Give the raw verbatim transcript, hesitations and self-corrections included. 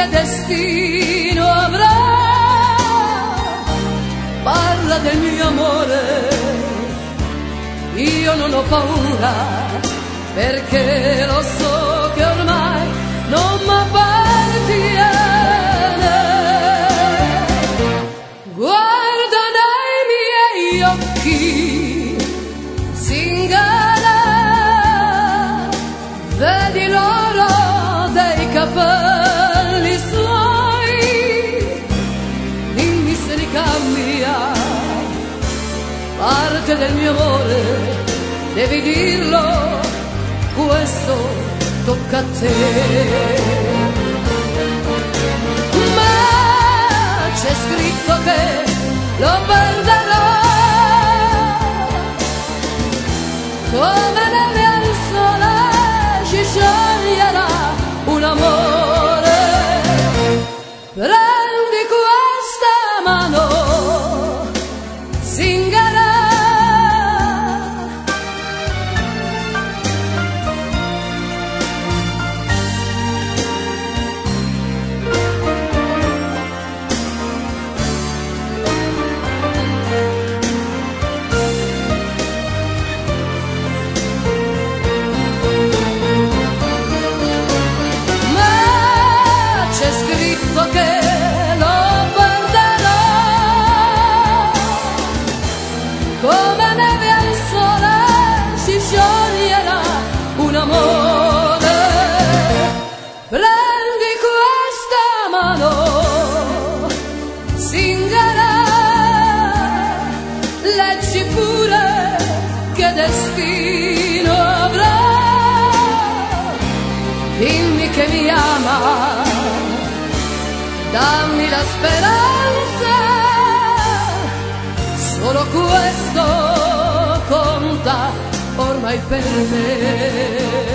che destino avrà. Parla del mio amore, io non ho paura, perché lo so che ormai non m'appartiene. Guarda nei miei occhi, zingara, vedi l'oro dei capelli suoi, dimmi se li cambia parte del mio amore, devi dirlo, questo tocca a te. Ma c'è scritto che lo perderò, come neve al sole si scioglierà un amore. Prendi questa mano, zingara, che lo perderò, come neve al sole si scioglierà un amore. Prendi questa mano, zingara, leggi pure che destino avrà, dimmi che mi ama, dammi la speranza, solo questo conta ormai per me.